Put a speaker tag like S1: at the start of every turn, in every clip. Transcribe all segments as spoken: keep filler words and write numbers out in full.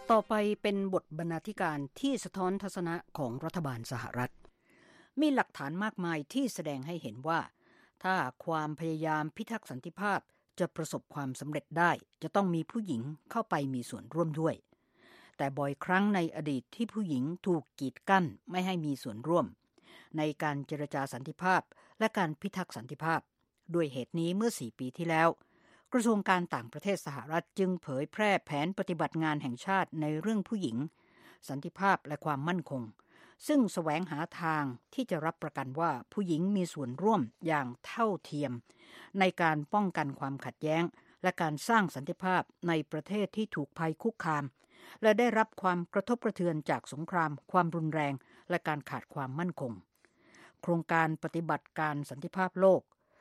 S1: ต่อไปเป็นบทบรรณาธิการที่สะท้อนทัศนะของรัฐบาลสหรัฐมีหลักฐานมากมายที่แสดงให้เห็นว่าถ้าความพยายามพิทักษ์สันติภาพจะประสบความสำเร็จได้จะต้องมีผู้หญิงเข้าไปมีส่วนร่วมด้วยแต่บ่อยครั้งในอดีตที่ผู้หญิงถูกกีดกั้นไม่ให้มีส่วนร่วมในการเจรจาสันติภาพและการพิทักษ์สันติภาพด้วยเหตุนี้เมื่อสี่ปีที่แล้วกระทรวงการต่างประเทศสหรัฐจึงเผยแพร่แผนปฏิบัติงานแห่งชาติในเรื่องผู้หญิงสันติภาพและความมั่นคงซึ่งแสวงหาทางที่จะรับประกันว่าผู้หญิงมีส่วนร่วมอย่างเท่าเทียมในการป้องกันความขัดแย้งและการสร้างสันติภาพในประเทศที่ถูกภัยคุกคามและได้รับความกระทบกระเทือนจากสงครามความรุนแรงและการขาดความมั่นคงโครงการปฏิบัติการสันติภาพโลก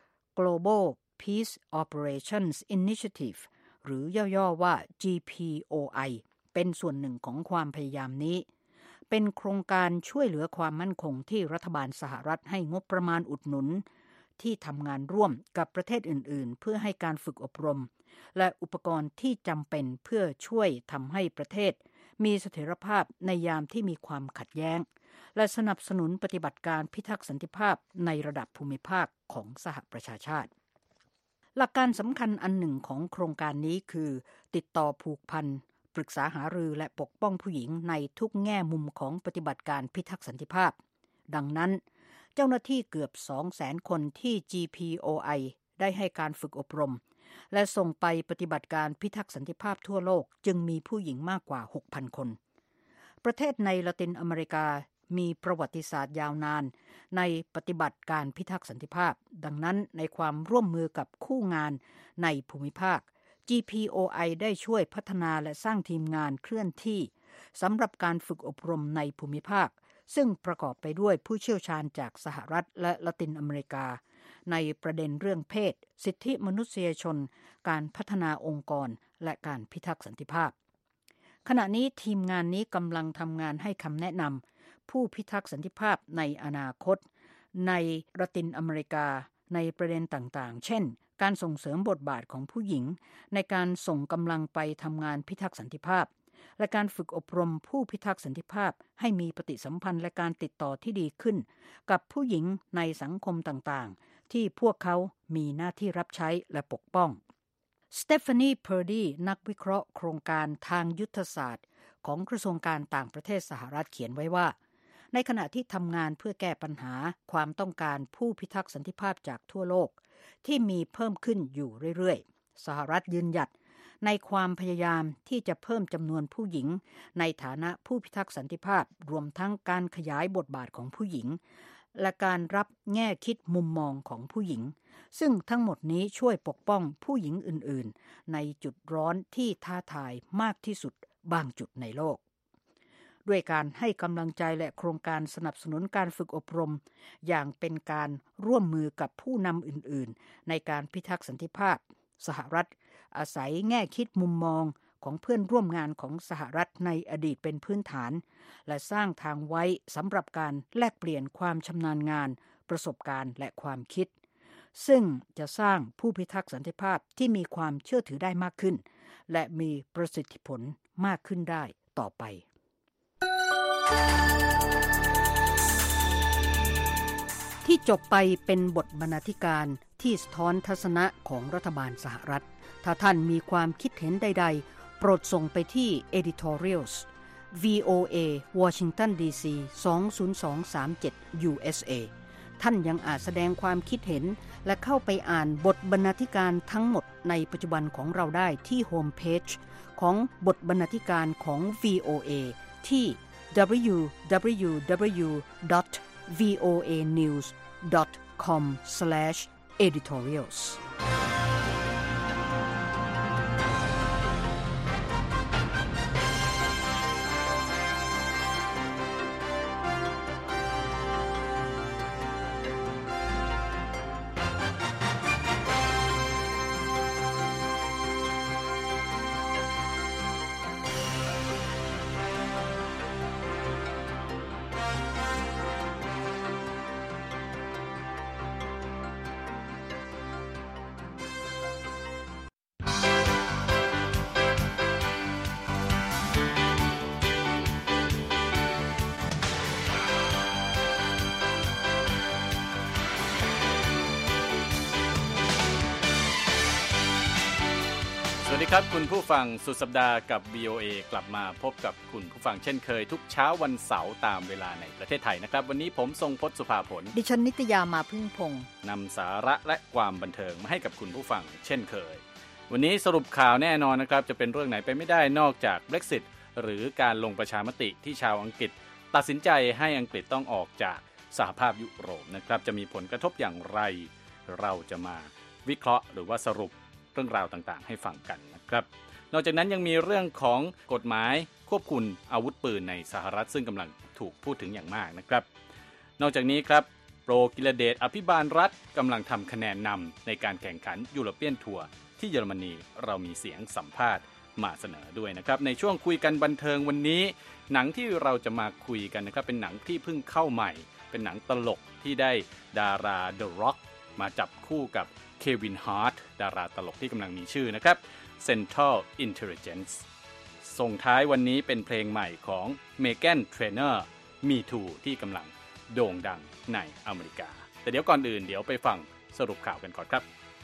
S1: Global Peace Operations Initiative หรือย่อๆว่า จี พี โอ ไอ เป็นส่วนหนึ่งของความพยายามนี้เป็นโครงการช่วยเหลือความมั่นคงที่รัฐบาลสหรัฐให้งบประมาณอุดหนุนที่ทำงานร่วมกับประเทศอื่นๆเพื่อให้การฝึกอบรมและอุปกรณ์ที่จำเป็นเพื่อช่วยทำให้ประเทศมีเสถียรภาพในยามที่มีความขัดแย้งและสนับสนุนปฏิบัติการพิทักษ์สันติภาพในระดับภูมิภาคของสหประชาชาติหลักการสำคัญอันหนึ่งของโครงการนี้คือติดต่อผูกพันปรึกษาหารือและปกป้องผู้หญิงในทุกแง่มุมของปฏิบัติการพิทักษ์สันติภาพดังนั้นเจ้าหน้าที่เกือบ สองแสน คนที่ จี พี โอ ไอ ได้ให้การฝึกอบรมและส่งไปปฏิบัติการพิทักษ์สันติภาพทั่วโลกจึงมีผู้หญิงมากกว่า หกพัน คนประเทศในละตินอเมริกามีประวัติศาสตร์ยาวนานในปฏิบัติการพิทักษ์สันติภาพดังนั้นในความร่วมมือกับคู่งานในภูมิภาค จี พี โอ ไอ ได้ช่วยพัฒนาและสร้างทีมงานเคลื่อนที่สำหรับการฝึกอบรมในภูมิภาคซึ่งประกอบไปด้วยผู้เชี่ยวชาญจากสหรัฐและละตินอเมริกาในประเด็นเรื่องเพศสิทธิมนุษยชนการพัฒนาองค์กรและการพิทักษ์สันติภาพขณะนี้ทีมงานนี้กำลังทำงานให้คำแนะนำผู้พิทักษ์สันติภาพในอนาคตในละตินอเมริกาในประเด็นต่างๆเช่นการส่งเสริมบทบาทของผู้หญิงในการส่งกำลังไปทำงานพิทักษ์สันติภาพและการฝึกอบรมผู้พิทักษ์สันติภาพให้มีปฏิสัมพันธ์และการติดต่อที่ดีขึ้นกับผู้หญิงในสังคมต่างๆที่พวกเขามีหน้าที่รับใช้และปกป้องสเตฟานีเพอร์ดี้นักวิเคราะห์โครงการทางยุทธศาสตร์ของกระทรวงการต่างประเทศสหรัฐเขียนไว้ว่าในขณะที่ทำงานเพื่อแก้ปัญหาความต้องการผู้พิทักษ์สันติภาพจากทั่วโลกที่มีเพิ่มขึ้นอยู่เรื่อยๆสหรัฐยืนหยัดในความพยายามที่จะเพิ่มจำนวนผู้หญิงในฐานะผู้พิทักษ์สันติภาพรวมทั้งการขยายบทบาทของผู้หญิงและการรับแง่คิดมุมมองของผู้หญิงซึ่งทั้งหมดนี้ช่วยปกป้องผู้หญิงอื่นๆในจุดร้อนที่ท้าทายมากที่สุดบางจุดในโลกด้วยการให้กำลังใจและโครงการสนับสนุนการฝึกอบรมอย่างเป็นการร่วมมือกับผู้นำอื่นๆในการพิทักษ์สันติภาพสหรัฐอาศัยแง่คิดมุมมองของเพื่อนร่วมงานของสหรัฐในอดีตเป็นพื้นฐานและสร้างทางไว้สำหรับการแลกเปลี่ยนความชำนาญงานประสบการณ์และความคิดซึ่งจะสร้างผู้พิทักษ์สันติภาพที่มีความเชื่อถือได้มากขึ้นและมีประสิทธิผลมากขึ้นได้ต่อไปที่จบไปเป็นบทบรรณาธิการที่สะท้อนทัศนะของรัฐบาลสหรัฐถ้าท่านมีความคิดเห็นใดๆโปรดส่งไปที่ editorials วี โอ เอ Washington ดี ซี สอง ศูนย์ สอง สาม เจ็ด ยู เอส เอ ท่านยังอาจแสดงความคิดเห็นและเข้าไปอ่านบทบรรณาธิการทั้งหมดในปัจจุบันของเราได้ที่โฮมเพจของบทบรรณาธิการของ วี โอ เอ ที่ ดับเบิลยู ดับเบิลยู ดับเบิลยู ดอท วี โอ เอ นิวส์ ดอท คอม สแลช เอดิทอเรียลส์
S2: วัสดีครับคุณผู้ฟังสุดสัปดาห์กับ วี โอ เอ กลับมาพบกับคุณผู้ฟังเช่นเคยทุกเช้าวันเสาร์ตามเวลาในประเทศไทยนะครับวันนี้ผมทรงพจน์สุภาผล
S1: ดิฉันนิตยามาพึ่งพงษ์
S2: นำสาระและความบันเทิงมาให้กับคุณผู้ฟังเช่นเคยวันนี้สรุปข่าวแน่นอนนะครับจะเป็นเรื่องไหนไปไม่ได้นอกจาก Brexit หรือการลงประชามติที่ชาวอังกฤษตัดสินใจให้อังกฤษต้องออกจากสหภาพยุโรปนะครับจะมีผลกระทบอย่างไรเราจะมาวิเคราะห์หรือว่าสรุปเรื่องราวต่างๆให้ฟังกันนะครับนอกจากนั้นยังมีเรื่องของกฎหมายควบคุมอาวุธปืนในสหรัฐซึ่งกำลังถูกพูดถึงอย่างมากนะครับนอกจากนี้ครับโปรกิลเดชอภิบาลรัฐกำลังทำคะแนนนำในการแข่งขันยูโรเปียนทัวร์ที่เยอรมนีเรามีเสียงสัมภาษณ์มาเสนอด้วยนะครับในช่วงคุยกันบันเทิงวันนี้หนังที่เราจะมาคุยกันนะครับเป็นหนังที่เพิ่งเข้าใหม่เป็นหนังตลกที่ได้ดารา The Rock มาจับคู่กับเควินฮาร์ทดาราตลกที่กำลังมีชื่อนะครับCentral Intelligence ส่งท้ายวันนี้เป็นเพลงใหม่ของ Meghan Trainor Me Too ที่กำลังโด่งดังในอเมริกาแต่เดี๋ยวก่อนอื่นเดี๋ยวไปฟังสรุปข่าวกันก่อนครับ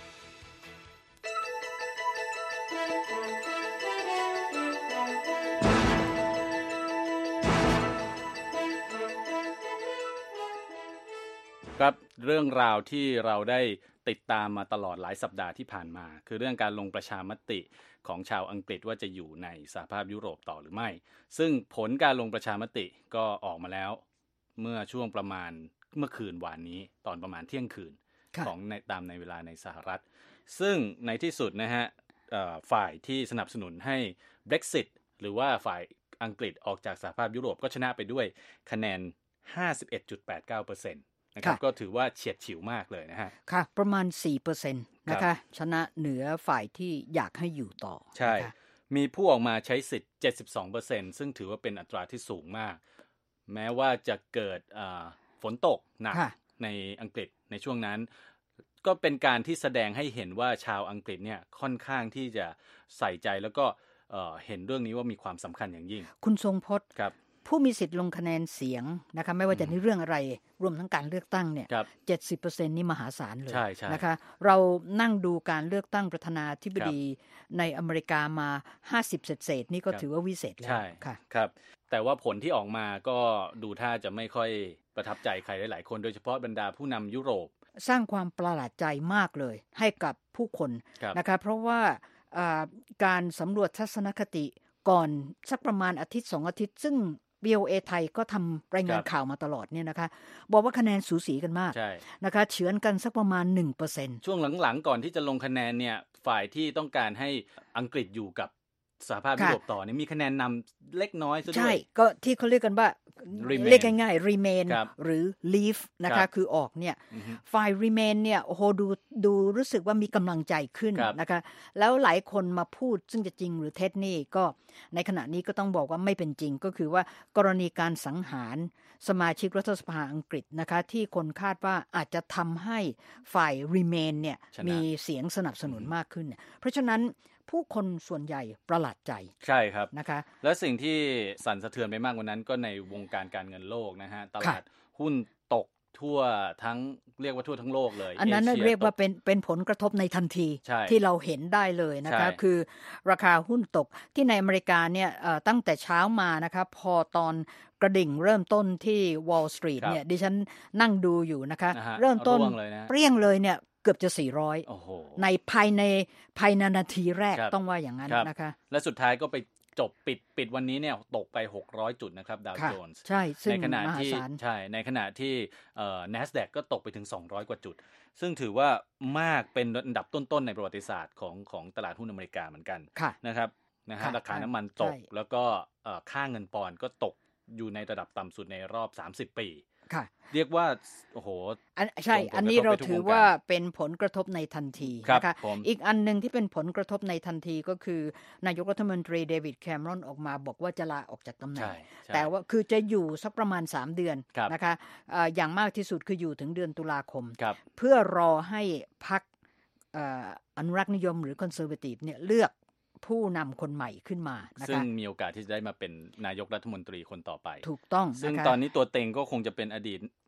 S2: ครับเรื่องราวที่เราได้ติดตามมาตลอดหลายสัปดาห์ที่ผ่านมาคือเรื่องการลงประชามติของชาวอังกฤษว่าจะอยู่ในสหภาพยุโรปต่อหรือไม่ซึ่งผลการลงประชามติก็ออกมาแล้วเมื่อช่วงประมาณเมื่อคืนวานนี้ตอนประมาณเที่ยงคืนของในตามในเวลาในสหรัฐซึ่งในที่สุดนะฮะฝ่ายที่สนับสนุนให้ Brexit หรือว่าฝ่ายอังกฤษออกจากสหภาพยุโรปก็ชนะไปด้วยคะแนน ห้าสิบเอ็ดจุดแปดเก้าเปอร์เซ็นต์นะครับก็ถือว่าเฉียดฉิวมากเลยนะฮะ
S1: ค่ะประมาณ สี่เปอร์เซ็นต์ นะคะชนะเหนือฝ่ายที่อยากให้อยู่ต่อ
S2: ใช่มีผู้ออกมาใช้สิทธิ์ เจ็ดสิบสองเปอร์เซ็นต์ ซึ่งถือว่าเป็นอัตราที่สูงมากแม้ว่าจะเกิดฝนตกหนักในอังกฤษในช่วงนั้นก็เป็นการที่แสดงให้เห็นว่าชาวอังกฤษเนี่ยค่อนข้างที่จะใส่ใจแล้วก็เห็นเรื่องนี้ว่ามีความสำคัญอย่างยิ่ง
S1: คุณทรงพจน์
S2: ครับ
S1: ผู้มีสิทธิ์ลงคะแนนเสียงนะคะไม่ว่าจะในเรื่องอะไรรวมทั้งการเลือกตั้งเนี่ย เจ็ดสิบเปอร์เซ็นต์ นี่มหาศาลเลยนะคะเรานั่งดูการเลือกตั้งประธานาธิบดีในอเมริกามาห้าสิบเศษๆนี่ก็ถือว่าวิเศษแล้วค่ะ
S2: ครับแต่ว่าผลที่ออกมาก็ดูท่าจะไม่ค่อยประทับใจใครหลายๆคนโดยเฉพาะบรรดาผู้นำยุโรป
S1: สร้างความประหลาดใจมากเลยให้กับผู้คนนะคะเพราะว่าการสำรวจทัศนคติก่อนสักประมาณอาทิตย์สองอาทิตย์ซึ่ง วี โอ เอ ไทยก็ทำรายงานข่าวมาตลอดเนี่ยนะคะบอกว่าคะแนนสูสีกันมากนะคะเฉือนกันสักประมาณ หนึ่งเปอร์เซ็นต์
S2: ช่วงหลังๆก่อนที่จะลงคะแนนเนี่ยฝ่ายที่ต้องการให้อังกฤษอยู่กับสหภาพยุโรปต่อเนี่ยมีคะแนนนำเล็กน้อยซะด้วย
S1: ใช่ก็ที่เขาเรียกกันว่าเรียกง่ายๆ remain หรือ leave นะคะคือออกเนี่ยฝ่าย remain เนี่ยโอ้โหดูดูรู้สึกว่ามีกำลังใจขึ้นนะคะแล้วหลายคนมาพูดซึ่งจะจริงหรือเท็จนี่ก็ในขณะนี้ก็ต้องบอกว่าไม่เป็นจริงก็คือว่ากรณีการสังหารสมาชิกรัฐสภาอังกฤษนะคะที่คนคาดว่าอาจจะทำให้ฝ่าย remain เนี่ยมีเสียงสนับสนุนมากขึ้นเนี่ยเพราะฉะนั้นผู้คนส่วนใหญ่ประหลาดใจ
S2: ใช่ครับ
S1: นะคะ
S2: และสิ่งที่สั่นสะเทือนไปมากกว่านั้นก็ในวงการการเงินโลกนะฮะตลาดหุ้นตกทั่วทั้งเรียกว่าทั่วทั้งโลกเลย
S1: อันนั้นเรียกว่าเป็นเป็นผลกระทบในทันทีที่เราเห็นได้เลยนะคะคือราคาหุ้นตกที่ในอเมริกาเนี่ยตั้งแต่เช้ามานะคะพอตอนกระดิ่งเริ่มต้นที่ Wall Street เนี่ยดิฉันนั่งดูอยู่นะคะเริ่มต้นเปรี้ยงเลยเนี่ยเกือบจะสี่ร้อยในภายในภายในนาทีแรกต้องว่าอย่างนั้นนะคะ
S2: และสุดท้ายก็ไปจบปิดปิดวันนี้เนี่ยตกไปหกร้อยจุดนะครับดาวโจนส์
S1: ใช่ซึ่ง
S2: ในขณะที่ใช่ในขณะที่เอ่อ NASDAQ ก็ตกไปถึงสองร้อยกว่าจุดซึ่งถือว่ามากเป็นอันดับต้นๆในประวัติศาสตร์ของของตลาดหุ้นอเมริกาเหมือนกันนะครับนะฮะราคาน้ำมันตกแล้วก็เอ่อค่าเงินปอนด์ก็ตกอยู่ในระดับต่ำสุดในรอบสามสิบปีเรียกว่าโอ้โห
S1: ใช่อันนี้เราถือว่าเป็นผลกระทบในทันทีนะคะอีกอันนึงที่เป็นผลกระทบในทันทีก็คือนายกรัฐมนตรีเดวิดแคมรอนออกมาบอกว่าจะลาออกจากตำแหน่งแต่ว่าคือจะอยู่สักประมาณสามเดือนนะคะอย่างมากที่สุดคืออยู่ถึงเดือนตุลาคมเพื่อรอให้พรรคอนุรักษ์นิยมหรือคอนเซอร์เวทีฟเนี่ยเลือกผู้นำคนใหม่ขึ้นมานะคะ
S2: ซึ่งมีโอกาสที่จะได้มาเป็นนายกรัฐมนตรีคนต่อไป
S1: ถูกต้อง
S2: ซึ่งตอนนี้ตัวเต็งก็คงจะเป็นอดีต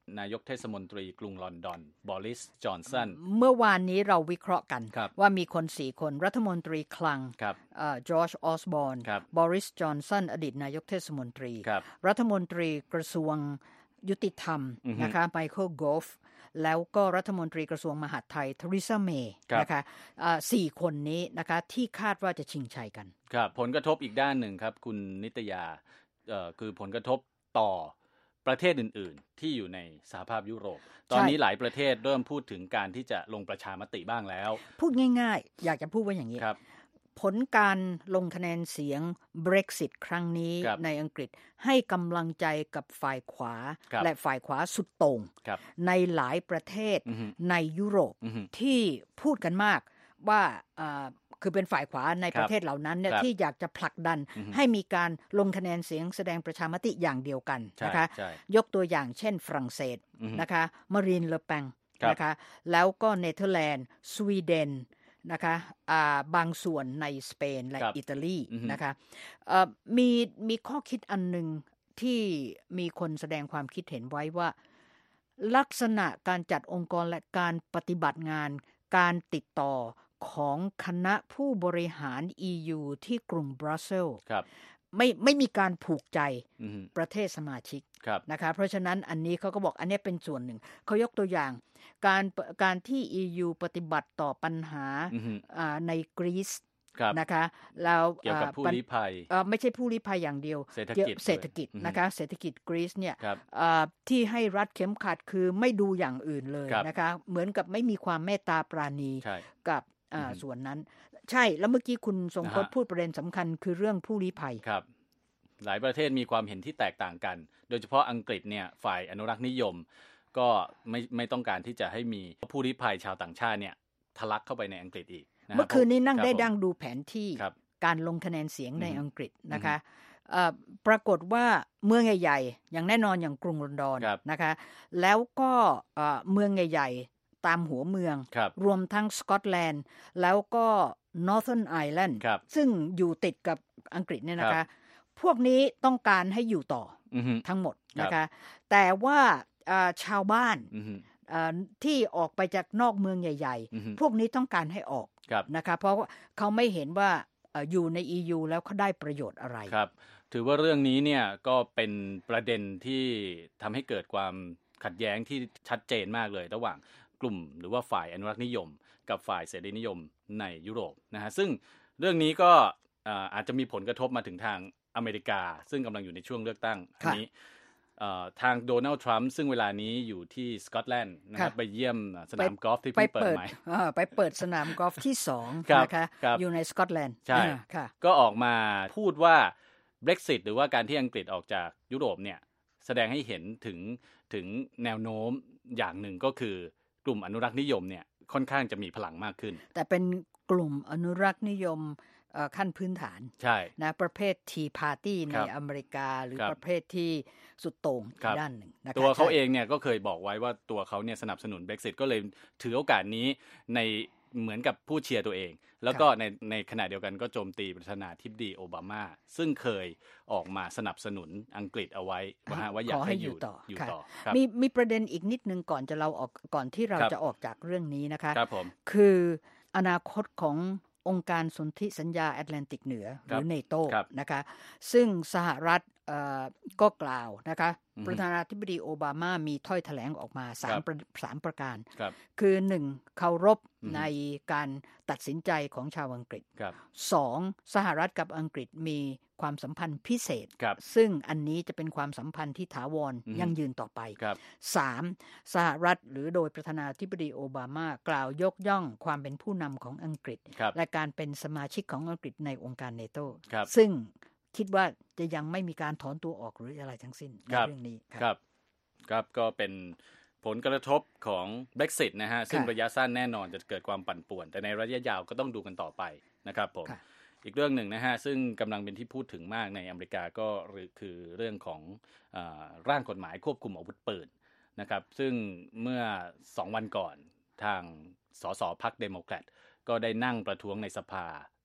S2: นายกเทศมนตรีกรุงลอนดอนบอริสจอนสัน
S1: เมื่อวานนี้เราวิเคราะห์กันว่ามีคนสี่คนรัฐมนตรีคลังจอร์จออสบอร์นบอริสจอนสันอดีตนายกเทศมนตรีรัฐมนตรีกระทรวงยุติธรรมนะคะไมเคิลโกฟแล้วก็รัฐมนตรีกระทรวงมหาดไทยเทเรซาเมย์นะคะสี่คนนี้นะคะที่คาดว่าจะชิงชัยกัน
S2: ครับผลกระทบอีกด้านหนึ่งครับคุณนิตยาคือผลกระทบต่อประเทศอื่นๆที่อยู่ในสหภาพยุโรปตอนนี้หลายประเทศเริ่มพูดถึงการที่จะลงประชามติบ้างแล้ว
S1: พูดง่ายๆอยากจะพูดว่าอย่างนี้ผลการลงคะแนนเสียง Brexit ครั้งนี้ในอังกฤษให้กำลังใจกับฝ่ายขวาและฝ่ายขวาสุดโต่งในหลายประเทศในยุโรปที่พูดกันมากว่าคือเป็นฝ่ายขวาในประเทศเหล่านั้นเนี่ยที่อยากจะผลักดันให้มีการลงคะแนนเสียงแสดงประชามติอย่างเดียวกันนะคะยกตัวอย่างเช่นฝรั่งเศสนะคะมารีน เลอ เปงนะคะแล้วก็เนเธอร์แลนด์สวีเดนนะคะบางส่วนในสเปนและอิตาลีนะคะมีมีข้อคิดอันหนึ่งที่มีคนแสดงความคิดเห็นไว้ว่าลักษณะการจัดองค์กรและการปฏิบัติงานการติดต่อของคณะผู้บริหาร อี ยู ที่กรุงบรัสเซลส์ไม่ไม่มีการผูกใจประเทศสมาชิกนะคะเพราะฉะนั้นอันนี้เขาก็บอกอันนี้เป็นส่วนหนึ่งเขายกตัวอย่างการการที่ อี ยู ปฏิบัติต่อปัญหาในกรีซนะคะแล้ว
S2: เกี่ยวกับผู้ลี้ภัย
S1: ไม่ใช่ผู้ลี้ภัยอย่างเดียว
S2: เศรษฐกิจ
S1: เศรษฐกิจนะคะเศรษฐกิจกรีซเนี่ยที่ให้รัดเข็มขัดคือไม่ดูอย่างอื่นเลยนะคะเหมือนกับไม่มีความเมตตาปราณีกับส่วนนั้นใช่แล้วเมื่อกี้คุณทรงพจน์พูดประเด็นสำคัญคือเรื่องผู้ลี้ภัย
S2: ครับหลายประเทศมีความเห็นที่แตกต่างกันโดยเฉพาะอังกฤษเนี่ยฝ่ายอนุรักษ์นิยมก็ไม่ไม่ต้องการที่จะให้มีผู้ลี้ภัยชาวต่างชาติเนี่ยทะลักเข้าไปในอังกฤษอีก
S1: เมื่อคืนนี้นั่งได้ดังดูแผนที่การลงคะแนนเสียงในอังกฤษนะคะปรากฏว่าเมืองใหญ่ๆอย่างแน่นอนอย่างกรุงลอนดอนนะคะแล้วก็เมืองใหญ่ๆตามหัวเมือง ร, รวมทั้งสกอตแลนด์แล้วก็ Northern Ireland ซึ่งอยู่ติดกับอังกฤษเนี่ยนะคะพวกนี้ต้องการให้อยู่ต่อทั้งหมดนะคะแต่ว่าชาวบ้านที่ออกไปจากนอกเมืองใหญ่ๆพวกนี้ต้องการให้ออกนะคะเพราะเขาไม่เห็นว่าอยู่ใน อี ยู แล้วเขาได้ประโยชน์อะไร
S2: ครับถือว่าเรื่องนี้เนี่ยก็เป็นประเด็นที่ทำให้เกิดความขัดแย้งที่ชัดเจนมากเลยระหว่างกลุ่มหรือว่าฝ่ายอนุรักษ์นิยมกับฝ่ายเสรีนิยมในยุโรปนะฮะซึ่งเรื่องนี้ก็อาจจะมีผลกระทบมาถึงทางอเมริกาซึ่งกำลังอยู่ในช่วงเลือกตั้งอันนี้ทางโดนัลด์ทรัมป์ซึ่งเวลานี้อยู่ที่สกอตแลนด์นะครับไปเยี่ยมสนามกอล์ฟที่เพิ่งเปิดใหม่
S1: ไปเปิดสนามกอล์ฟที่สองนะคะอยู่ในสกอตแลนด์
S2: ใช่ก็ออกมาพูดว่า Brexit หรือว่าการที่อังกฤษออกจากยุโรปเนี่ยแสดงให้เห็นถึงถึงแนวโน้มอย่างหนึ่งก็คือกลุ่มอนุรักษ์นิยมเนี่ยค่อนข้างจะมีพลังมากขึ้น
S1: แต่เป็นกลุ่มอนุรักษ์นิยมขั้นพื้นฐาน
S2: ใช่
S1: นะประเภท Tea Party ในอเมริกาหรือประเภทที่สุดโต่งด้านหนึ่งนะ
S2: ตัวเขาเองเนี่ยก็เคยบอกไว้ว่าตัวเขาเนี่ยสนับสนุน Brexit ก็เลยถือโอกาสนี้ในเหมือนกับผู้เชียร์ตัวเองแล้วก็ในในขณะเดียวกันก็โจมตีประธานาธิบดีโอบามาซึ่งเคยออกมาสนับสนุนอังกฤษเอาไว้ว่าอยากให้อยู่ต่ออยู่ต่อ
S1: มีมีประเด็นอีกนิดนึงก่อนจะเราออกก่อนที่เราจะออกจากเรื่องนี้นะคะ
S2: ครับผม
S1: คืออนาคตขององค์การสนธิสัญญาแอตแลนติกเหนือหรือเนโตนะคะซึ่งสหรัฐก็กล่าวนะคะประธานาธิบดีโอบามามีถ้อยแถลงออกมาสามประสามประการคือหนึ่งเคารพในการตัดสินใจของชาวอังกฤษสองสหรัฐกับอังกฤษมีความสัมพันธ์พิเศษซึ่งอันนี้จะเป็นความสัมพันธ์ที่ถาวรยั่งยืนต่อไปสามสหรัฐหรือโดยประธานาธิบดีโอบามากล่าวยกย่องความเป็นผู้นำของอังกฤษและการเป็นสมาชิกของอังกฤษในองค์การเนโตซึ่งคิดว่าจะยังไม่มีการถอนตัวออกหรืออะไรทั้งสิ้นในเรื่องนี้
S2: ครับครับก็เป็นผลกระทบของ Brexit นะฮะซึ่งระยะสั้นแน่นอนจะเกิดความปั่นป่วนแต่ในระยะยาวก็ต้องดูกันต่อไปนะครับผมอีกเรื่องหนึ่งนะฮะซึ่งกำลังเป็นที่พูดถึงมากในอเมริกาก็คือเรื่องของเอ่อร่างกฎหมายควบคุมอาวุธปืนนะครับซึ่งเมื่อสองวันก่อนทางสสพรรคเดโมแครตก็ได้นั่งประท้วงในสภาเ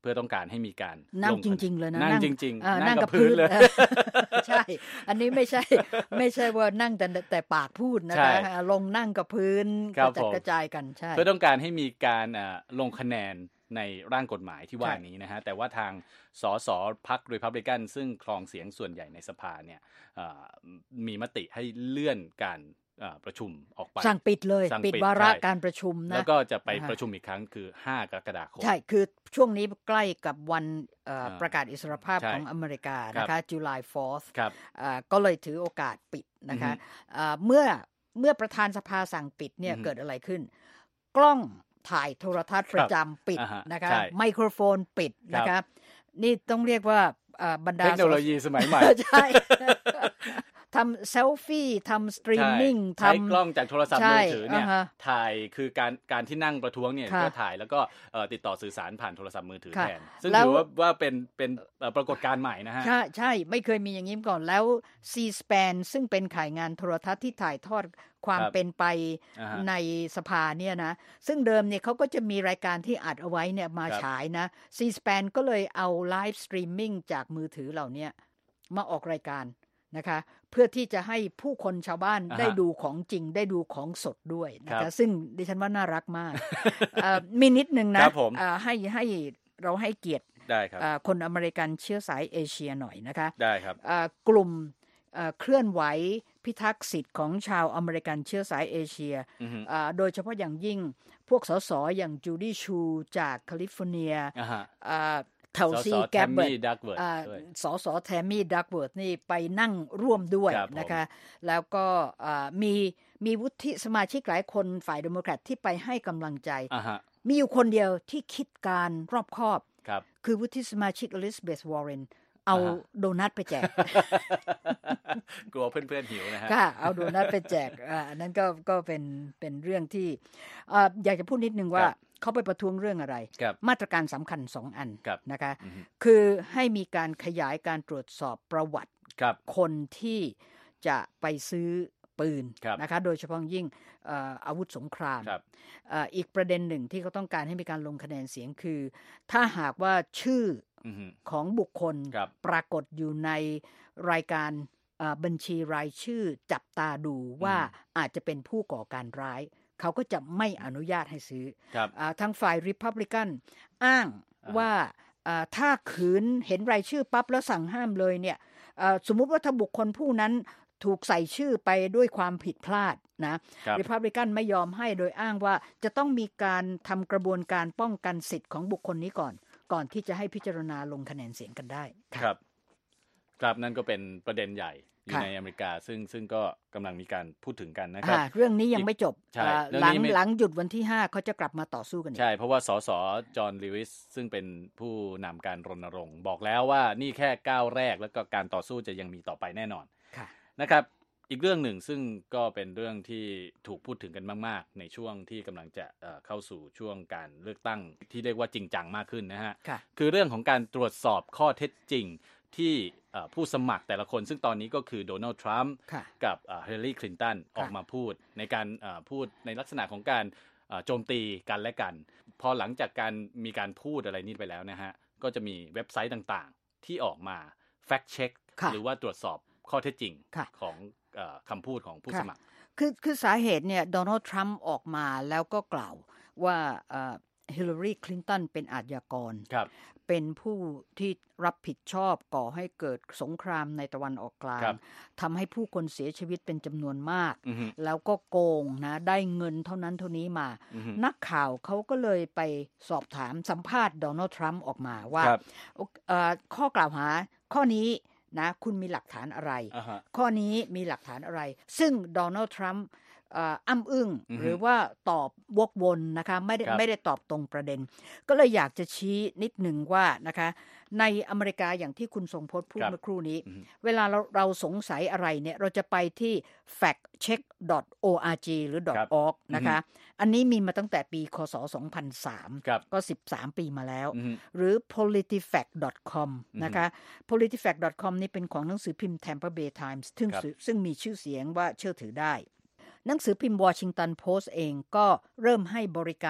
S2: พื่อต้องการให้มีการ
S1: นั่งจริงๆเลยนะ
S2: นั่งจริงๆ
S1: นั่งกับพื้นเลยใช่อันนี้ไม่ใช่ไม่ใช่ว่านั่งแต่แต่ปากพูดนะคะลงนั่งกับพื้นกระจัดกระจายกันใช่
S2: เพื่อต้องการให้มีการลงคะแนนในร่างกฎหมายที่ว่านี้นะฮะแต่ว่าทางสสพรรครีพับลิกันซึ่งครองเสียงส่วนใหญ่ในสภาเนี่ยมีมติให้เลื่อนการประชุมออกไป
S1: สั่งปิดเลยปิดวาระการประชุมนะ
S2: แล้วก็จะไปประชุมอีกครั้งคือห้ากรกฎาคม
S1: ใช่คือช่วงนี้ใกล้กับวันประกาศอิสรภาพของอเมริกานะคะ July โฟร์ ก็เลยถือโอกาสปิดนะคะเมื่อเมื่อประธานสภาสั่งปิดเนี่ยเกิดอะไรขึ้นกล้องถ่ายโทรทัศน์ประจำปิดนะคะไมโครโฟนปิดนะคะนี่ต้องเรียกว่าบรรดา
S2: เทคโนโลยีสมัยใหม่
S1: ใช่ทำเซลฟี่ทำสตรีมมิ่ง
S2: ใช้กล้องจากโทรศัพท์มือถือเนี่ยถ่ายคือการการที่นั่งประท้วงเนี่ยก็ถ่ายแล้วก็ติดต่อสื่อสารผ่านโทรศัพท์มือถือแทนซึ่งถือว่าว่าเป็นเป็นปรากฏการณ์ใหม่นะฮะ
S1: ใช่ใช่ไม่เคยมีอย่างนี้มาก่อนแล้ว C-SPAN ซึ่งเป็นข่ายงานโทรทัศน์ที่ถ่ายทอดความเป็นไปในสภาเนี่ยนะซึ่งเดิมเนี่ยเขาก็จะมีรายการที่อัดเอาไว้เนี่ยมาฉายนะ C-SPAN ก็เลยเอาไลฟ์สตรีมมิ่งจากมือถือเหล่านี้มาออกรายการนะคะเพื่อที่จะให้ผู้คนชาวบ้านได้ดูของจริงได้ดูของสดด้วยนะคะซึ่งดิฉันว่าน่ารักมาก มีนิดนึงนะให้ให้เราให้เกียรติคนอเมริกันเชื้อสายเอเชียหน่อยนะคะ
S2: ได้ครับ
S1: กลุ่มเคลื่อนไหวพิทักษ์สิทธิ์ของชาวอเมริกันเชื้อสายเอเชียโดยเฉพาะอย่างยิ่งพวกสสอย่างจูดี้ชูจากแคลิฟอร์เนียเทลซี่แกบเบิร์ตสสแทมมี่ดักเวิร์ธนี่ไปนั่งร่วมด้วยนะคะแล้วก็มีมีวุฒิสมาชิกหลายคนฝ่ายเดโมแครตที่ไปให้กำลังใจมีอยู่คนเดียวที่คิดการรอบคอบคือวุฒิสมาชิกอลิซาเบธวอร์เรนเอาโดนัทไปแจก
S2: กลัวเพื่อนๆหิวนะฮะ
S1: ค่ะเอาโดนัทไปแจกอันนั้นก็ก็เป็นเป็นเรื่องที่อยากจะพูดนิดนึงว่าเขาไปประท้วงเรื่องอะไรมาตรการสำคัญสองอันนะคะคือให้มีการขยายการตรวจสอบประวัติคนที่จะไปซื้อปืนนะคะโดยเฉพาะยิ่งอาวุธสงครามอีกประเด็นหนึ่งที่เขาต้องการให้มีการลงคะแนนเสียงคือถ้าหากว่าชื่อของบุคคลปรากฏอยู่ในรายการบัญชีรายชื่อจับตาดูว่าอาจจะเป็นผู้ก่อการร้ายเขาก็จะไม่อนุญาตให้ซื้อทางฝ่าย Republican อ้างว่าถ้าขืนเห็นรายชื่อปั๊บแล้วสั่งห้ามเลยเนี่ยสมมุติว่าถ้าบุคคลผู้นั้นถูกใส่ชื่อไปด้วยความผิดพลาดนะ Republican ไม่ยอมให้โดยอ้างว่าจะต้องมีการทำกระบวนการป้องกันสิทธิ์ของบุคคลนี้ก่อนก่อนที่จะให้พิจารณาลงคะแนนเสียงกันได้
S2: ครับครับนั่นก็เป็นประเด็นใหญ่อยู่ในอเมริกาซึ่งซึ่งก็กำลังมีการพูดถึงกันนะครับ
S1: เรื่องนี้ยังไม่จบหลังหลังหยุดวันที่ห้าเขาจะกลับมาต่อสู้กัน
S2: ใช่เพราะว่าสสจอห์นลีวิสซึ่งเป็นผู้นำการรณรงค์บอกแล้วว่านี่แค่ก้าวแรกแล้วก็การต่อสู้จะยังมีต่อไปแน่นอนนะครับอีกเรื่องหนึ่งซึ่งก็เป็นเรื่องที่ถูกพูดถึงกันมากๆในช่วงที่กำลังจะเข้าสู่ช่วงการเลือกตั้งที่เรียกว่าจริงจังมากขึ้นนะฮะคือเรื่องของการตรวจสอบข้อเท็จจริงที่ผู้สมัครแต่ละคนซึ่งตอนนี้ก็คือโดนัลด์ทรัมป์กับเฮเลรีคลินตันออกมาพูดในการพูดในลักษณะของการโจมตีกันและกันพอหลังจากการมีการพูดอะไรนี้ไปแล้วนะฮะก็จะมีเว็บไซต์ต่างๆที่ออกมาแฟกต์เช็คหรือว่าตรวจสอบข้อเท็จจริงของคำพูดของผู้สมัคร
S1: คือคือสาเหตุเนี่ยโดนัลด์ทรัมป์ออกมาแล้วก็กล่าวว่าเฮเลรีคลินตันเป็นอาชญากรเป็นผู้ที่รับผิดชอบก่อให้เกิดสงครามในตะวันออกกลางทำให้ผู้คนเสียชีวิตเป็นจำนวนมากแล้วก็โกงนะได้เงินเท่านั้นเท่านี้มานักข่าวเขาก็เลยไปสอบถามสัมภาษณ์โดนัลด์ทรัมป์ออกมาว่าข้อกล่าวหาข้อนี้นะคุณมีหลักฐานอะไร uh-huh. ข้อนี้มีหลักฐานอะไรซึ่งโดนัลด์ทรัมป์อ้ำอึ้ง uh-huh. หรือว่าตอบวกวนนะคะไม่ได้ไม่ได้ตอบตรงประเด็นก็เลยอยากจะชี้นิดหนึ่งว่านะคะในอเมริกาอย่างที่คุณทรงพจน์พูดเมื่อครู่นี้ uh-huh. เวลาเราเราสงสัยอะไรเนี่ยเราจะไปที่ แฟกต์เช็ค ดอท โอ อาร์ จี หรือ .org นะคะ uh-huh. อันนี้มีมาตั้งแต่ปีค.ศ. สองพันสามก็สิบสามปีมาแล้ว uh-huh. หรือ โพลิติแฟกต์ ดอท คอม นะคะ โพลิติแฟกต์ ดอท คอม นี่เป็นของหนังสือพิมพ์ Tampa Bay Times ซึ่งซึ่งมีชื่อเสียงว่าเชื่อถือได้หนังสือพิมพ์ Washington Post เองก็เริ่มให้บริการ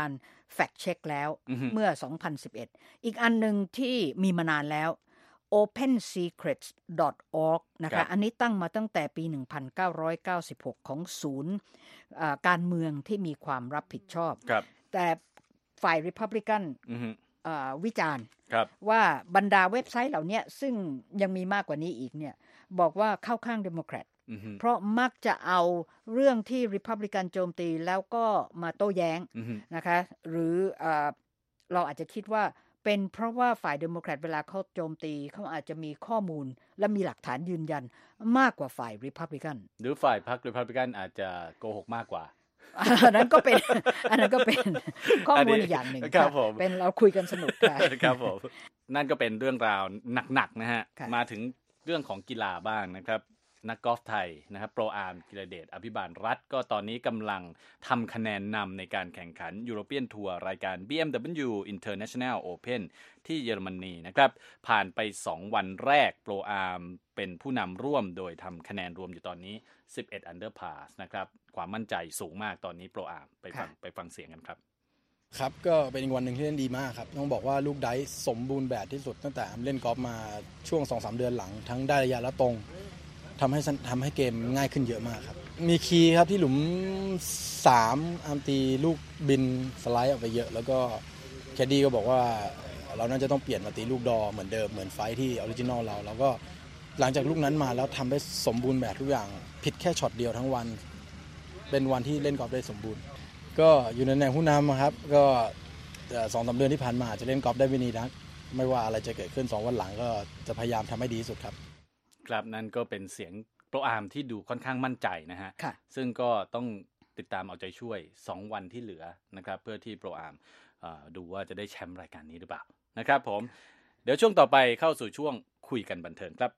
S1: แฟกต์เช็คแล้วเมื่อสองพันสิบเอ็ดอีกอันนึงที่มีมานานแล้ว โอเพนซีเครตส์ ดอท ออร์ก นะคะอันนี้ตั้งมาตั้งแต่ปีหนึ่งพันเก้าร้อยเก้าสิบหกของศูนย์การเมืองที่มีความรับผิดชอบแต่ฝ่าย Republican วิจารณ์ว่าบรรดาเว็บไซต์เหล่านี้ซึ่งยังมีมากกว่านี้อีกเนี่ยบอกว่าเข้าข้างเดโมแครตเพราะมักจะเอาเรื่องที่ Republican โจมตีแล้วก็มาโต้แย้งนะคะหรือเราอาจจะคิดว่าเป็นเพราะว่าฝ่ายเดโมแครตเวลาเขาโจมตีเขาอาจจะมีข้อมูลและมีหลักฐานยืนยันมากกว่าฝ่าย Republican
S2: หรือฝ่ายพรรค Republican อาจจะโกหกมากกว่า
S1: อันนั้นก็เป็นอันนั้นก็เป็นข้อมูลอีกอย่างหนึ่งครับผมเป็นเราคุยกันสนุก
S2: ครับผมนั่นก็เป็นเรื่องราวหนักๆนะฮะมาถึงเรื่องของกีฬาบ้างนะครับนักกอล์ฟไทยนะครับโปรอาร์มกิรเดชอภิบาลรัฐก็ตอนนี้กำลังทำคะแนนนำในการแข่งขันยูโรเปียนทัวร์รายการ บี เอ็ม ดับเบิลยู International Open ที่เยอรมนีนะครับผ่านไปสองวันแรกโปรอาร์มเป็นผู้นำร่วมโดยทำคะแนนรวมอยู่ตอนนี้สิบเอ็ด under par นะครับความมั่นใจสูงมากตอนนี้โปรอาร์มไปฟังไปฟังเสียงกันครับ
S3: ครับก็เป็นอีกวันหนึ่งที่เล่นดีมากครับต้องบอกว่าลูกไดซ์สมบูรณ์แบบที่สุดตั้งแต่เล่นกอล์ฟมาช่วง สองถึงสาม เดือนหลังทั้งได้ระยะและตรงทำให้ทำให้เกมง่ายขึ้นเยอะมากครับมีคีย์ครับที่หลุมสามอาร์มตีลูกบินสไลด์ออกไปเยอะแล้วก็แคดดี้ก็บอกว่าเราน่าจะต้องเปลี่ยนมาตีลูกดอเหมือนเดิมเหมือนไฟที่ออริจินอลเราแล้วก็หลังจากลูกนั้นมาแล้วทำได้สมบูรณ์แบบทุกอย่างผิดแค่ช็อตเดียวทั้งวันเป็นวันที่เล่นกอล์ฟได้สมบูรณ์ก็อยู่ในแนวผู้นำครับก็สองสามเดือนที่ผ่านมาจะเล่นกอล์ฟได้ไม่ดีนักไม่ว่าอะไรจะเกิดขึ้นสองวันหลังก็จะพยายามทำให้ดีที่สุดครับ
S2: ครับนั่นก็เป็นเสียงโปรอาร์มที่ดูค่อนข้างมั่นใจนะฮะซึ่งก็ต้องติดตามเอาใจช่วยสองวันที่เหลือนะครับเพื่อที่โปรอาร์มดูว่าจะได้แชมป์รายการนี้หรือเปล่านะครับผมเดี๋ยวช่วงต่อไปเข้าสู่ช่วงคุยกันบันเทิงครับ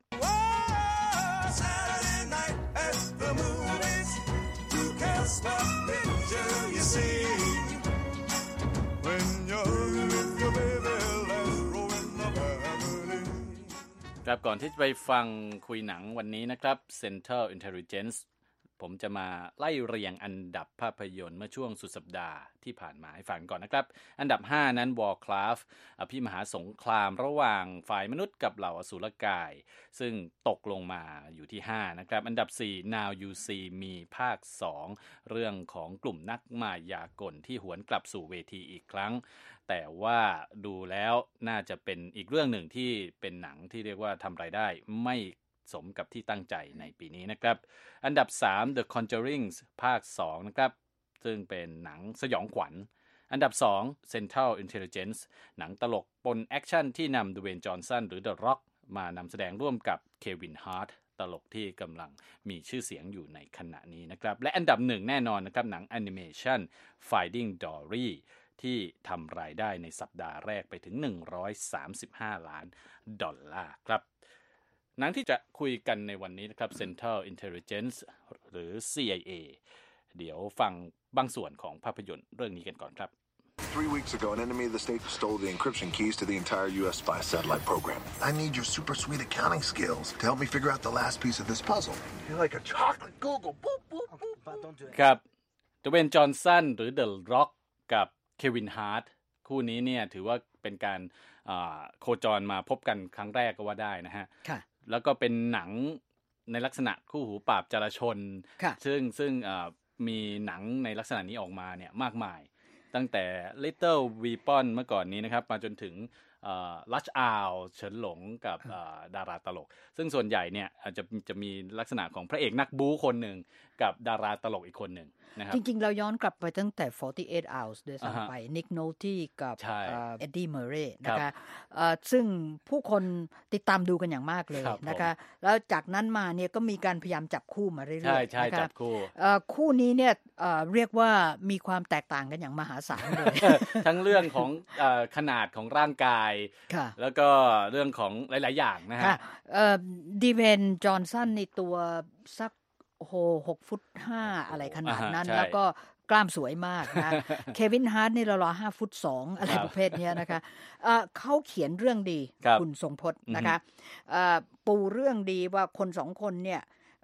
S2: ครับก่อนที่จะไปฟังคุยหนังวันนี้นะครับ Central Intelligence ผมจะมาไล่เรียงอันดับภาพยนตร์เมื่อช่วงสุดสัปดาห์ที่ผ่านมาให้ฟังก่อนนะครับอันดับห้านั้น Warcraft อภิมหาสงครามระหว่างฝ่ายมนุษย์กับเหล่าอสูรกายซึ่งตกลงมาอยู่ที่ห้านะครับอันดับสี่ Now You See Me ภาคสองเรื่องของกลุ่มนักมายากลที่หวนกลับสู่เวทีอีกครั้งแต่ว่าดูแล้วน่าจะเป็นอีกเรื่องหนึ่งที่เป็นหนังที่เรียกว่าทำรายได้ไม่สมกับที่ตั้งใจในปีนี้นะครับอันดับสาม The Conjuring ภาคสองนะครับซึ่งเป็นหนังสยองขวัญอันดับสอง Central Intelligence หนังตลกปนแอคชั่นที่นำดูเวนจอห์นสันหรือ The Rock มานำแสดงร่วมกับเควินฮาร์ทตลกที่กำลังมีชื่อเสียงอยู่ในขณะนี้นะครับและอันดับหนึ่งแน่นอนนะครับหนังแอนิเมชัน Finding Doryที่ทำรายได้ในสัปดาห์แรกไปถึงหนึ่งร้อยสามสิบห้าล้านดอลลาร์ครับหนังที่จะคุยกันในวันนี้นะครับ Central Intelligence หรือ ซี ไอ เอ เดี๋ยวฟังบางส่วนของภาพยนตร์เรื่องนี้กันก่อนครับ
S4: Three weeks ago, an enemy of the state stole the encryption keys to the entire U S spy satellite program. I need your super sweet accounting skills to help me figure out the last piece of this puzzle. You're like a chocolate Google. Boop, boop, boop.
S2: ครับดูเวนจอห์นสันหรือ The Rock กับเควินฮาร์ทคู่นี้เนี่ยถือว่าเป็นการโคจรมาพบกันครั้งแรกก็ว่าได้นะฮะแล้วก็เป็นหนังในลักษณะคู่หูปราบจารชนซึ่งซึ่งมีหนังในลักษณะนี้ออกมาเนี่ยมากมายตั้งแต่ Little Weapon เมื่อก่อนนี้นะครับมาจนถึงลัชอาวเฉินหลงกับดาราตลกซึ่งส่วนใหญ่เนี่ยอาจจะจะมีลักษณะของพระเอกนักบู๊คนหนึ่งกับดาราตลกอีกคนหนึ่งนะครับ
S1: จริงๆเราย้อนกลับไปตั้งแต่forty-eight hours ด้วยซ้ำไปนิกโนตี้กับเอ็ดดี้เมอร์เรย์นะคะซึ่งผู้คนติดตามดูกันอย่างมากเลยนะคะแล้วจากนั้นมาเนี่ยก็มีการพยายามจับคู่มาเรื่อยๆ
S2: ใช่ใช่จับคู่
S1: คู่นี้เนี่ยเรียกว่ามีความแตกต่างกันอย่างมหาศาลเลย
S2: ทั้งเรื่องของขนาดของร่างกายแล้วก็เรื่องของหลายๆอย่างนะฮะ
S1: ดีเวนจอห์นสันในตัวสักโหหกฟุตห้าอะไรขนาดนั้นแล้วก็กล้ามสวยมากนะเควินฮาร์ทนี่เรารอห้าฟุตสองอะไรประเภทนี้นะคะเขาเขียนเรื่องดีคุณทรงพจน์นะคะปูเรื่องดีว่าคนสองคนเนี่ย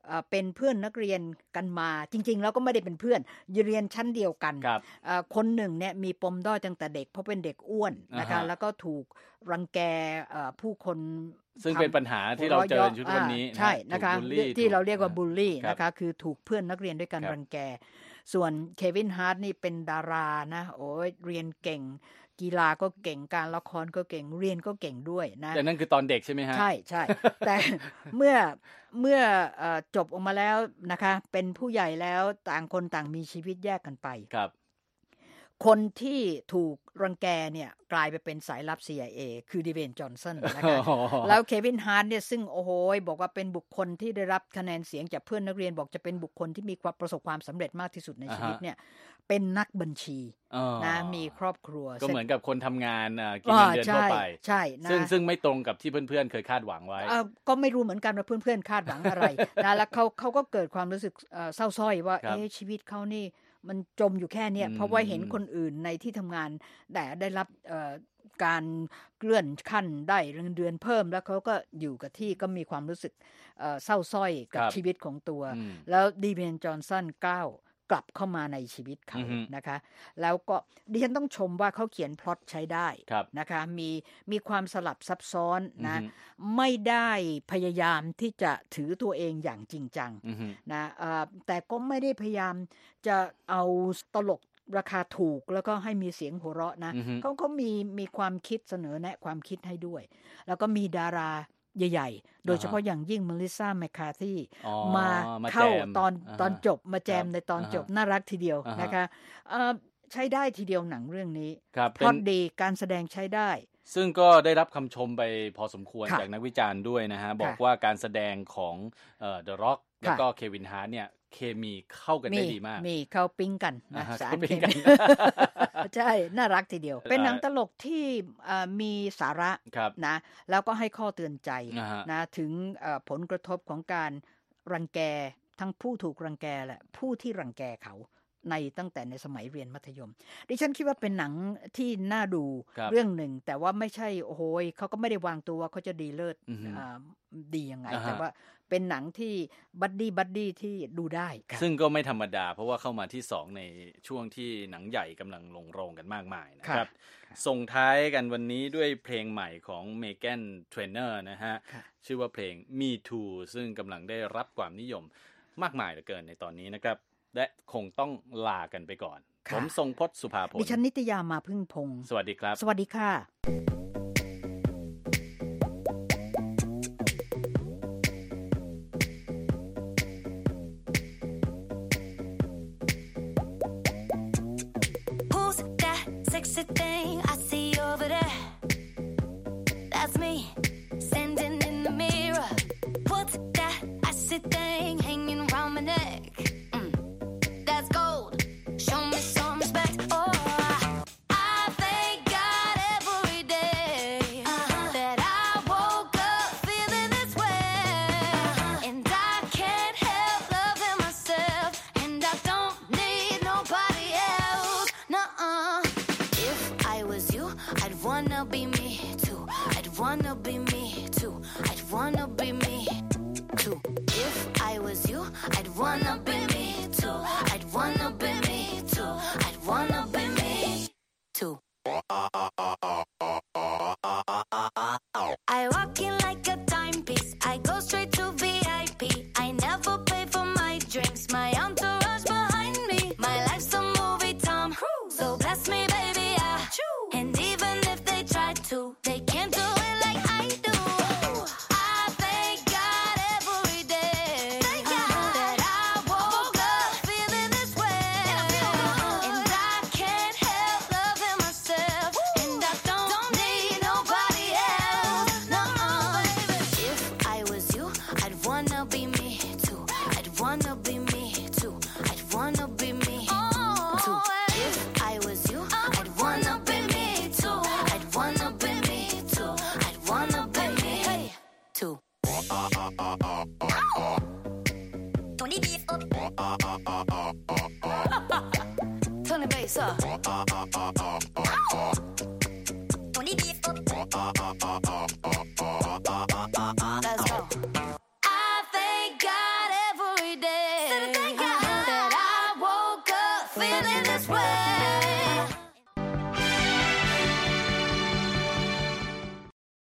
S1: เป็นเพื่อนนักเรียนกันมาจริงๆแล้วก็ไม่ได้เป็นเพื่อนเรียนชั้นเดียวกันคนหนึ่งเนี่ยมีปมด้อยตั้งแต่เด็กเพราะเป็นเด็กอ้วนนะคะแล้วก็ถูกรังแกผู้คน
S2: ซึ่งเป็นปัญหาที่เราเจออยู่ทุกวันนี้
S1: ใช่นะคะที่เราเรียกว่าบูลลี่นะคะคือถูกเพื่อนนักเรียนด้วยกันรังแกส่วนเควินฮาร์ทนี่เป็นดารานะโอ้ยเรียนเก่งกีฬาก็เก่งการละครก็เก่งเรียนก็เก่งด้วยนะ
S2: แต่นั่นคือตอนเด็กใช่ไหมฮะ
S1: ใช่ใช่ แต่เมื่อเมื่อจบออกมาแล้วนะคะเป็นผู้ใหญ่แล้วต่างคนต่างมีชีวิตแยกกันไป
S2: ครับ
S1: คนที่ถูกรังแกเนี่ยกลายไปเป็นสายลับ ซี ไอ เอ คือดิเวนจอห์นสันนะคะแล้วเควินฮาร์ทเนี่ยซึ่งโอ้โหบอกว่าเป็นบุคคลที่ได้รับคะแนนเสียงจากเพื่อนนักเรียนบอกจะเป็นบุคคลที่มีความประสบความสำเร็จมากที่สุดในชีวิตเนี่ยเป็นนักบัญชีนะมีครอบครัว
S2: ก็เหมือนกับคนทำงานกินเงินเดือนทั่วไป
S1: ใช่นะ
S2: ซึ่งซึ่งไม่ตรงกับที่เพื่อนๆเคยคาดหวังไว้
S1: ก็ไม่รู้เหมือนกันว่าเพื่อนๆคาดหวังอะไรนะแล้วเขาเขาก็เกิดความรู้สึกเศร้าส้อยว่าเอ๊ะชีวิตเขานี่มันจมอยู่แค่นี้เพราะว่าเห็นคนอื่นในที่ทำงานแต่ได้รับการเลื่อนขั้นได้เงินเดือนเพิ่มแล้วเขาก็อยู่กับที่ก็มีความรู้สึกเศร้าส้อยกับชีวิตของตัวแล้วดิเวนจอห์นสันก้าวกลับเข้ามาในชีวิตเขานะคะแล้วก็ดิฉันต้องชมว่าเขาเขียนพล็อตใช้ได้นะคะมีมีความสลับซับซ้อนนะไม่ได้พยายามที่จะถือตัวเองอย่างจริงจังนะแต่ก็ไม่ได้พยายามจะเอาตลกราคาถูกแล้วก็ให้มีเสียงหัวเราะนะเขาก็มีมีความคิดเสนอแนะความคิดให้ด้วยแล้วก็มีดาราใหญ่ๆโดยเฉพาะอย่างยิ่งเมลิซ่าแมคคาร์ธีมาเข้าตอนตอนจบมาแจมในตอนจบน่ารักทีเดียวนะคะใช้ได้ทีเดียวหนังเรื่องนี้พล็อตดีการแสดงใช้ได้
S2: ซึ่งก็ได้รับคำชมไปพอสมควรจากนักวิจารณ์ด้วยนะฮะบอกว่าการแสดงของเอ่อ The Rock แล้วก็เควินฮาร์ทเนี่ยเคมีเข้ากันได้ดีมาก
S1: มีเข้าปิ๊งกันนะสารเคมีใช่น่ารักทีเดียวเป็นหนังตลกที่มีสาระนะแล้วก็ให้ข้อเตือนใจนะถึงผลกระทบของการรังแกทั้งผู้ถูกรังแกและผู้ที่รังแกเขาในตั้งแต่ในสมัยเรียนมัธยมดิฉันคิดว่าเป็นหนังที่น่าดูเรื่องหนึ่งแต่ว่าไม่ใช่โอ้โหเขาก็ไม่ได้วางตัวว่าเขาจะดีเลิศดียังไงแต่ว่าเป็นหนังที่บัดดี้บัดดี้ที่ดูได้
S2: ซึ่งก็ไม่ธรรมดาเพราะว่าเข้ามาที่สองในช่วงที่หนังใหญ่กำลังลงโรงกันมากมายนะครับส่งท้ายกันวันนี้ด้วยเพลงใหม่ของเมแกนเทรนเนอร์นะฮะชื่อว่าเพลง Me Too ซึ่งกำลังได้รับความนิยมมากมายเหลือเกินในตอนนี้นะครับและคงต้องลากันไปก่อนผมทรงพจน์สุภาพล
S1: ดิฉันนิตยามาพึ่งพงศ์
S2: สวัสดีครับ
S1: สวัสดีค่ะ
S5: Sexy thing I see over there. That's me standing in the mirror. What's that icy thing hanging around my neck? Mm, that's gold. Show me some respect. Oh, I thank God every day uh-huh. that I woke up feeling this way, uh-huh. and I can't help loving myself, and I don't need nobody else. Nuh-uh.I was you, I'd wanna be me too. I'd wanna be me too. I'd wanna be me too. If I was you, I'd wanna be